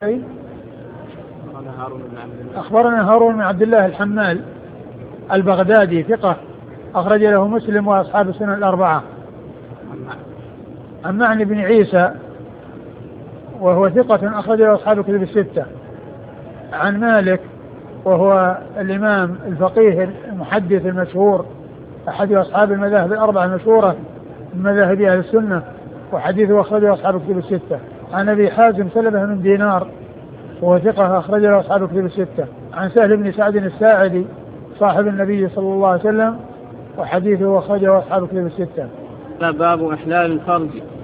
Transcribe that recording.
أخبرنا هارون بن عبد الله الحمال البغدادي ثقة أخرج له مسلم وأصحاب السنن الأربعة. عن معني بن عيسى وهو ثقة أخرج له أصحاب الكتب الستة. عن مالك وهو الإمام الفقيه المحدث المشهور أحد أصحاب المذاهب الأربعة المشهورة من مذاهب أهل السنة وحديثه أخرجه أصحاب الكتب الستة. عن أبي حازم سلمة بن دينار وهو ثقة أخرج له أصحاب الكتب الستة. عن سهل بن سعد الساعدي صاحب النبي صلى الله عليه وسلم وحديثه أخرجه أصحاب الكتب الستة. باب إحلال الفرج.